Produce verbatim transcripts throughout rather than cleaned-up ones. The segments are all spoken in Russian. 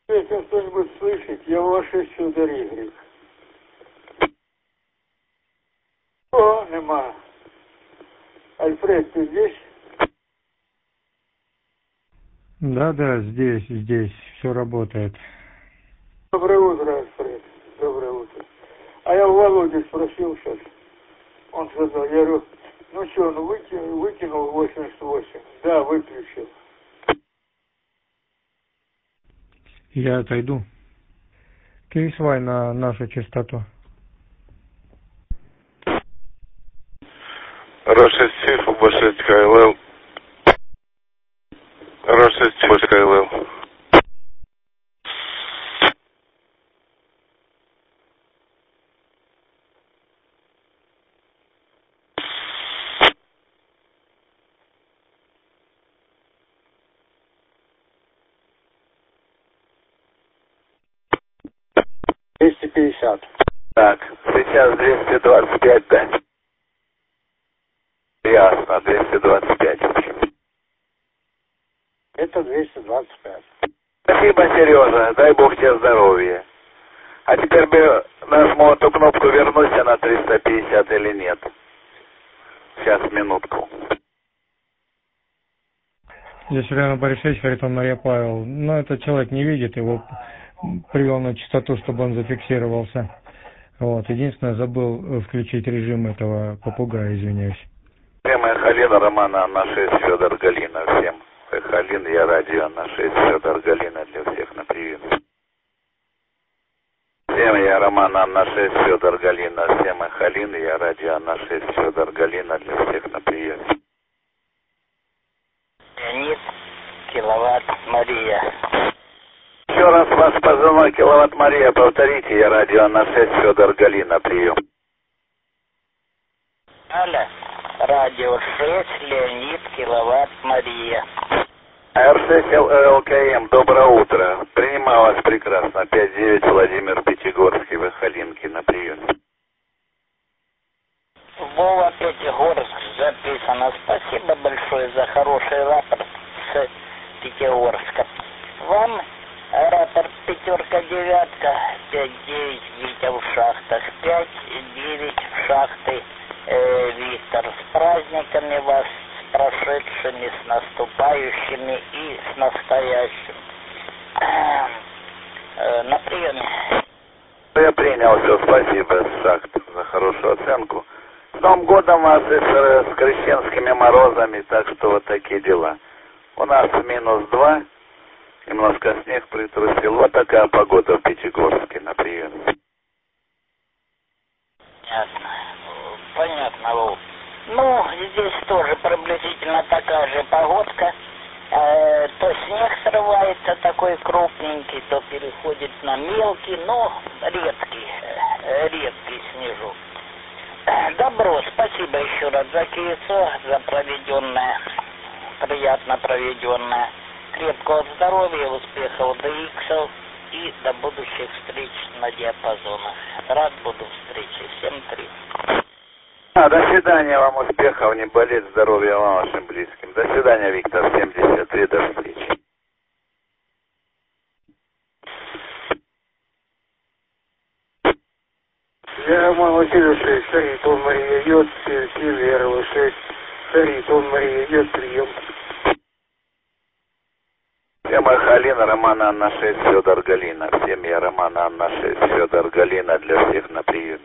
Если кто-нибудь слышит, я ваши сударь Игорь. О, нема. Альфред, ты здесь? Да, да, здесь, здесь, все работает. Доброе утро, Альфред. Доброе утро. А я у Володи спросил сейчас. Он сказал, я говорю, ну что, ну выкинул, выкинул восемьдесят восемь. Да, выключил. Я отойду. Пересвай на нашу частоту. Рошесть Сифу, Башесть Кайлел. Рошесть Сифу, Кайлел. двести пятьдесят. Так, сейчас двести двадцать пять, да? Ясно, двести двадцать пять. Это двести двадцать пять. Спасибо, Сережа, дай Бог тебе здоровья. А теперь бы нажму эту кнопку «Вернусь» на триста пятьдесят или нет. Сейчас, минутку. Здесь Юлиана Борисович, Харитон Мария Павел. Но этот человек не видит, его привел на частоту, чтобы он зафиксировался. Вот. Единственное, забыл включить режим этого попугая, извиняюсь. Всем Халина, Романа, Анна шесть, Федор Галина. Всем Халин, я радио, Анна шесть, Федор Галина, для всех на привет. Всем я Роман, Анна шесть, Федор Галина. Всем Халин, я радио, Анна шесть, Федор Галина, для всех на привет. Леонид, Киловатт Мария. Еще раз вас позывной Киловатт Мария, повторите, я радио на шесть, Федор Галина, прием. Алло, радио шесть, Леонид, Киловатт Мария. эр шесть эл ка эм, доброе утро. Принимаю вас прекрасно. пять девять, Владимир Пятигорский, Выхолинки, на прием. Вова, Пятигорск, записано. Спасибо большое за хороший рапорт с Пятигорска. Вам рапорт пятерка девятка, пять девять, Витя в шахтах, пять девять в шахты, э, Виктор. С праздниками вас, с прошедшими, с наступающими и с настоящим. Э, э, на приеме. Я принял все, спасибо, шахт, за хорошую оценку. С Новым годом вас и с, с крещенскими морозами, так что вот такие дела. У нас минус два, немножко снег притрусил. Вот такая погода в Пятигорске на прием. Ясно. Понятно, Вов. Ну, здесь тоже приблизительно такая же погодка. Э, то снег срывается такой крупненький, то переходит на мелкий, но редкий, э, редкий снежок. Добро, спасибо еще раз за КСО, за проведенное, приятно проведенное. Крепкого здоровья, успехов до иксов и до будущих встреч на диапазонах. Рад буду встрече. Всем три. А, до свидания вам, успехов, не болеть, здоровья вам, вашим близким. До свидания, Виктор, семьдесят три, до встречи. Я Роман Васильевич шесть, Харитон Мария Йод, Сильверова шесть, Харитон Мария Йод, прием. Всем я Халина, Роман, Анна шесть, Федор Галина. Всем я Роман, Анна шесть, Федор Галина, для всех на приеме.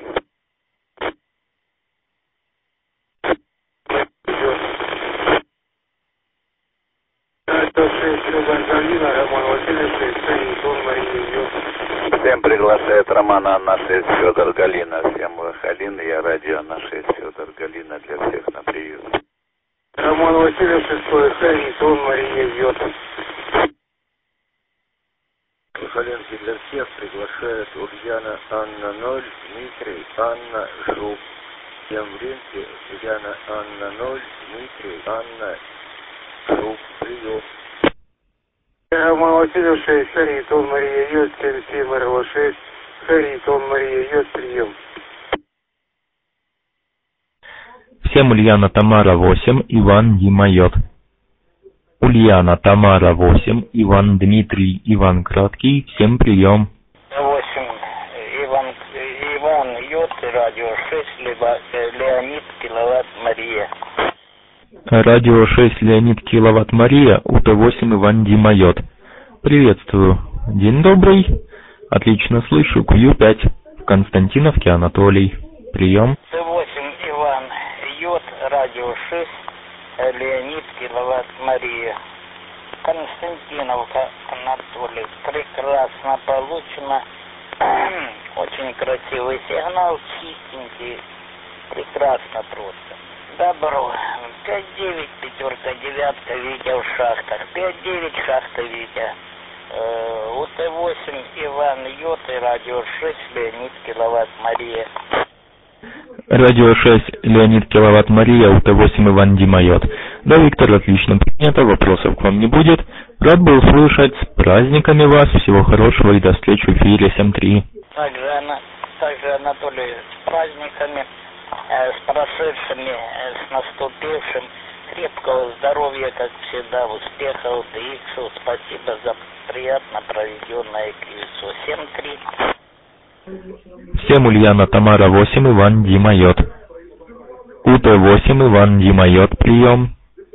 Всем приглашает Роман, Анна шесть, Федор Галина. Всем Халин, я радио Анна шесть, Федор Галина, для всех на приеме. Роман Васильевич шестой, Харитон Мария Йод. Выхоленки для всех приглашает Ульяна Анна ноль, Дмитрий Анна Жук. Всем в ленте Ульяна Анна ноль, Дмитрий Анна Жук. Прием. Роман Васильевич шесть, Харитон Мария Йод, семь семь шесть, Харитон Мария Йод, прием. Всем Ульяна Тамара восемь, Иван Дима Йод. Ульяна, Тамара, восемь, Иван, Дмитрий, Иван Краткий, всем прием. восемь, Иван, Иван Йод, радио шесть, либо Леонид, киловатт, Мария. Радио шесть, Леонид, киловатт, Мария, УТ восемь, Иван, Дима, Йод. Приветствую. День добрый. Отлично слышу. Кью пять. В Константиновке Анатолий. Прием. Т восемь, Иван Йод, радио шесть, Леонид, киловатт, Мария. Константиновка Анатолий. Прекрасно получено. Очень красивый сигнал, чистенький. Прекрасно просто. Добро. пять девять, пятерка, девятка, Витя в шахтах. пять девять, шахта Витя. УТ восемь, Иван Йод и радио шесть, Леонид, киловатт, Мария. Радио шесть, Леонид, киловатт, Мария, УТ восемь, Иван, Дима, Йод. Да, Виктор, отлично принято, вопросов к вам не будет. Рад был слышать. С праздниками вас. Всего хорошего и до встречи в эфире семь три. Также, также Анатолий, с праздниками, э, с прошедшими, э, с наступившим. Крепкого здоровья, как всегда, успехов, ди иксу. Спасибо за приятно проведенное квизу. семь три. Всем Ульяна, Тамара, восемь, Иван, Дима, Йод. УТ восемь, Иван, Дима, Йод, прием.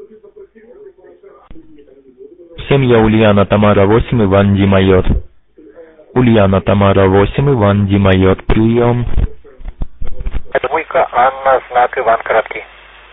Всем я Ульяна, Тамара, восемь, Иван, Дима, Йод. Ульяна, Тамара, восемь, Иван, Дима, Йод, прием. Двойка, Анна, знак, Иван Краткий.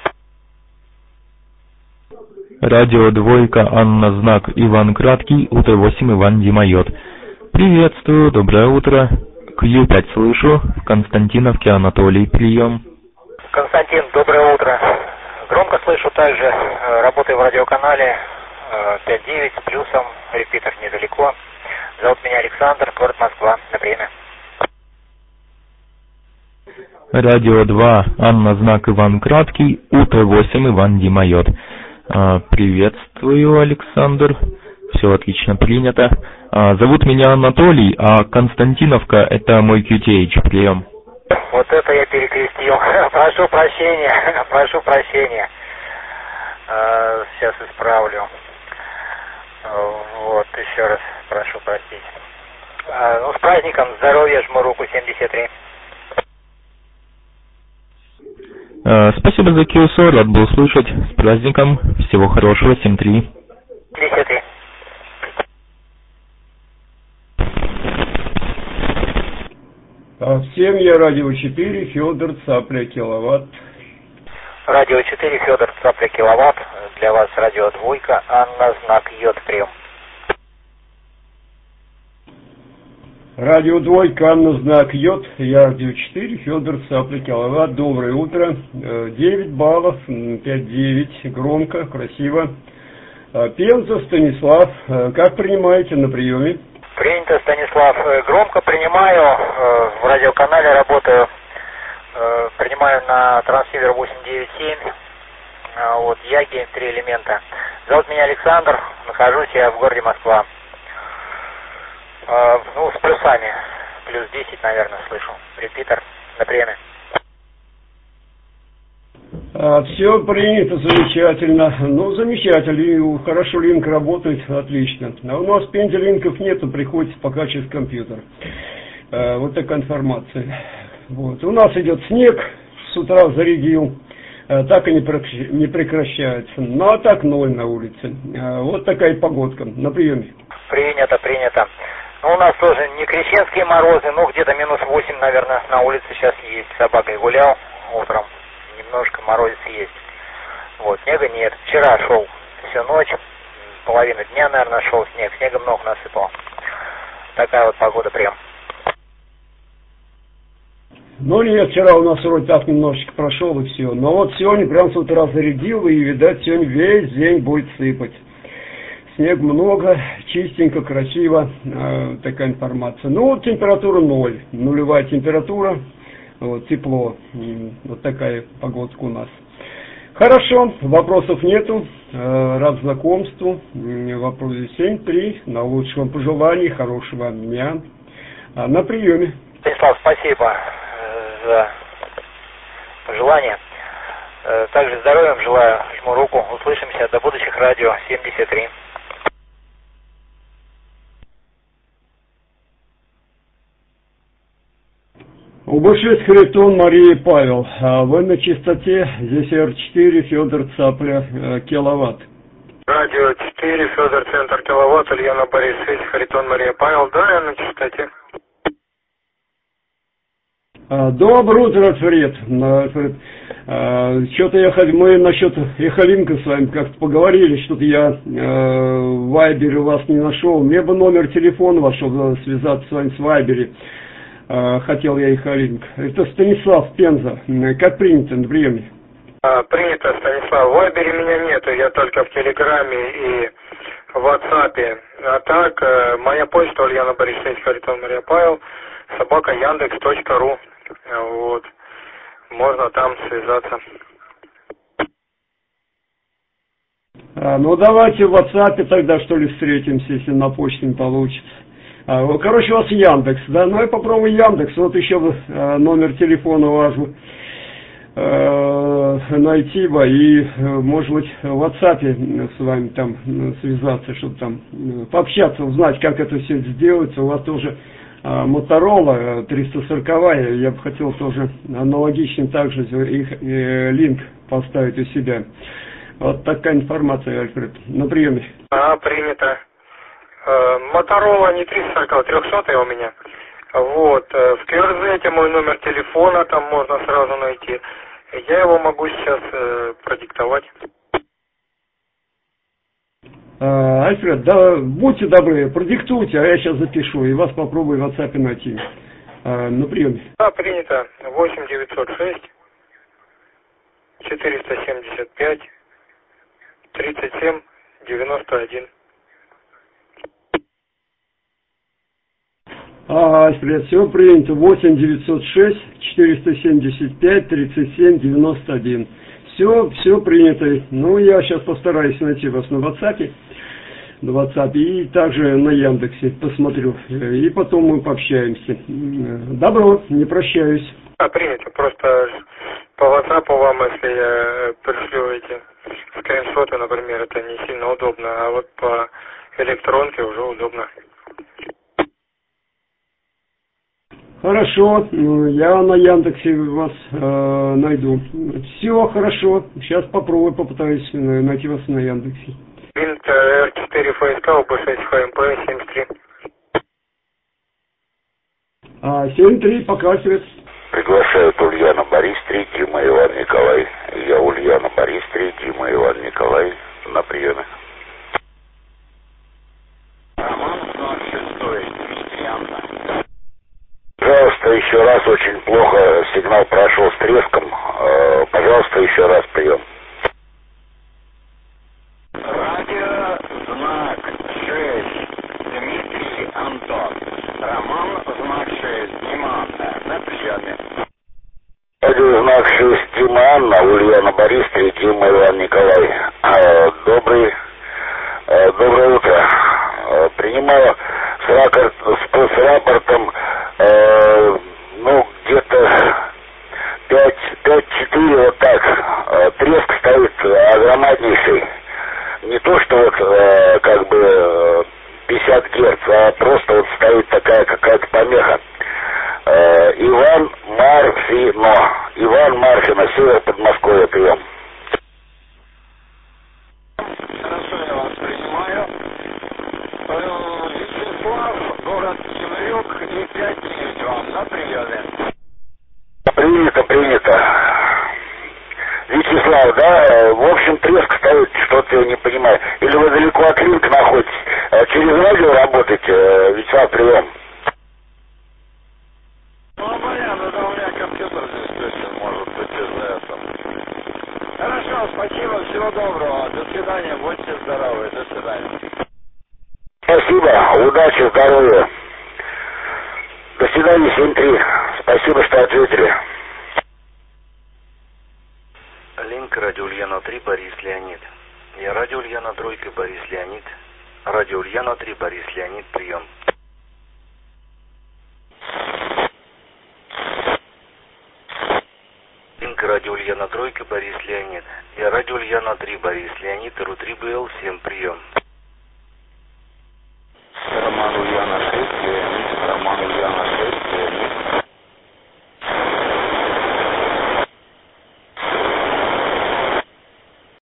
Радио двойка, Анна, знак, Иван Краткий, УТ восемь, Иван, Дима, Йод. Приветствую, доброе утро. Кью пять слышу. В Константиновке Анатолий, прием. Константин, доброе утро. Громко слышу также, работаю в радиоканале пять девять с плюсом, репитер недалеко. Зовут меня Александр, город Москва, на время. Радио два, Анна, знак, Иван Краткий, УТ восемь, Иван, Дима, Йод. А, приветствую, Александр. Все отлично принято. А, зовут меня Анатолий, а Константиновка — это мой кью ти эйч. Прием. Вот это я перекрестил. Прошу прощения, прошу прощения. А, сейчас исправлю. Вот, еще раз прошу простить. А, ну, с праздником, здоровья, жму руку, семьдесят три. А, спасибо за кьюсо, рад был слышать. С праздником. Всего хорошего, семь три. семьдесят три. А всем я радио четыре, Федор, Цапля, киловатт. Радио четыре, Федор, Цапля, киловатт. Для вас радио двойка, Анна, знак, Йод, прием. Радио двойка, Анна, знак, Йод. Я радио четыре, Федор, Цапля, киловатт. Доброе утро. девять баллов, пять девять. Громко, красиво. Пенза, Станислав. Как принимаете на приеме? Принято, Станислав. Громко принимаю. В радиоканале работаю. Принимаю на трансивер восемь девять семь. Вот, Яги, три элемента. Зовут меня Александр. Нахожусь я в городе Москва. Ну, с плюсами. Плюс десять, наверное, слышу. Репитер на приеме. А, все принято, замечательно. Ну, замечательно. Хорошо линк работает, отлично. А у нас в Пензе линков нету, приходится пока через компьютер. А, вот такая информация. Вот. У нас идет снег, с утра зарядил, а, так и не прекращается. Ну, а так ноль на улице. А, вот такая погодка. На приеме. Принято, принято. Ну, у нас тоже не крещенские морозы, но где-то минус восемь, наверное, на улице сейчас есть. С собакой гулял утром. Немножко морозец есть. Вот, снега нет. Вчера шел всю ночь, половину дня, наверное, шел снег. Снега много насыпал. Такая вот погода прям. Ну нет, вчера у нас вроде так немножечко прошел и все. Но вот сегодня прям с утра зарядил, и, видать, сегодня весь день будет сыпать. Снег много, чистенько, красиво. Э, такая информация. Ну вот температура ноль. Нулевая температура. Вот, тепло. Вот такая погодка у нас. Хорошо, вопросов нету. Рад знакомству. Вопрос семь три. На лучшего пожелания, хорошего дня. На приеме. Станислав, спасибо за пожелания. Также здоровья вам желаю, жму руку, услышимся, до будущих радио семьдесят три. У бэ шесть Харитон Мария и Павел. Вы на частоте, здесь эр четыре, Федор Цапля, киловатт. Радио четыре, Федор, центр киловатт, Ульяна Борис шесть, Харитон Мария Павел. Да, я на частоте. Доброе утро, Альфред. Альфред. Что-то я, мы насчет Эхолинка с вами как-то поговорили, что-то я э, в Вайбере вас не нашел. Мне бы номер телефона ваш, чтобы связаться с вами с Вайбере. Э, хотел я Эхолинк. Это Станислав, Пенза. Как принято на приеме? А, принято, Станислав. В Вайбере меня нету, я только в Телеграме и в WhatsApp. А так, э, моя почта Ульяна Борис шесть, Харитон Мария Павел, собака яндекс точка ру. Вот. Можно там связаться. А, ну давайте в WhatsApp тогда что ли встретимся, если на почте не получится. А, ну, короче, у вас Яндекс, да? Ну я попробую Яндекс. Вот еще а, номер телефона ваш а, найти бы и, может быть, в WhatsApp с вами там связаться, чтобы там пообщаться, узнать, как это все сделается. У вас тоже Моторола триста сороковая, я бы хотел тоже аналогично также их э, линк поставить у себя. Вот такая информация, Альфред, на приеме. А, принято. Моторола не триста сороковая, трехсотая у меня. Вот, в ку эр зет мой номер телефона, там можно сразу найти. Я его могу сейчас э, продиктовать. Альфред, да, будьте добры, продиктуйте, а я сейчас запишу, и вас попробую в WhatsApp найти. А, на приеме. Да, принято. восемь девятьсот шесть четыреста семьдесят пять тридцать семь девяносто один. А, Альфред, все принято. восемь девятьсот шесть четыреста семьдесят пять тридцать семь девяносто один. Все, все принято. Ну, я сейчас постараюсь найти вас на WhatsApp, на WhatsApp и также на Яндексе посмотрю. И потом мы пообщаемся. Добро, не прощаюсь. А, принято. Просто по WhatsApp вам, если я пришлю эти скриншоты, например, это не сильно удобно, а вот по электронке уже удобно. Хорошо, я на Яндексе вас э, найду. Все хорошо, сейчас попробую, попытаюсь найти вас на Яндексе. Винт эр четыре эф эс ка, бэ шесть эф эм пэ семьдесят три. А, семь три, пока, свет. Приглашают Ульяна Борис три, Дима Иван Николай. Я Ульяна Борис три, Дима Иван Николай на приеме. Роман ноль шесть, Дмитрий Анна. Пожалуйста, еще раз, очень плохо сигнал прошел с треском. Пожалуйста, еще раз прием. Радио знак шесть, Дмитрий Антон. Роман знак шесть, Дима Анна. На приеме. Радио знак шесть, Дима Анна, Ульяна Борис три, Дима Иван Николай. Добрый, доброе утро. Принимаю с, рапорт, с, с рапортом э, ну где-то пять-четыре, вот так. Э, треск стоит огромнейший. Не то что вот э, как бы пятьдесят герц, а просто вот стоит такая какая-то помеха. Э, Иван Марфино. Иван Марфино, север Подмосковья, прием. Хорошо, я вас принимаю. Вячеслав, город Темрюк и пять девять вам на приеме. Принято, принято. Вячеслав, да, в общем, треск стоит, что-то я не понимаю. Или вы далеко от линка находитесь? Через радио работаете? Вячеслав, прием. Ну, понятно, да у меня компьютер здесь включен, может быть, из-за этого. Хорошо, спасибо, всего доброго, до свидания, будьте здоровы, до свидания. Спасибо, удачи, здоровья. До свидания, семь три. Спасибо, что ответили. Линк радио Ульяна три, Борис Леонид. Я радио Ульяна тройка, Борис Леонид. Радио Ульяна три, Борис Леонид, прием. Линк радио Ульяна Тройка, Борис Леонид. Я радио Ульяна три, Борис Леонид, РУ три БЛ, всем прием.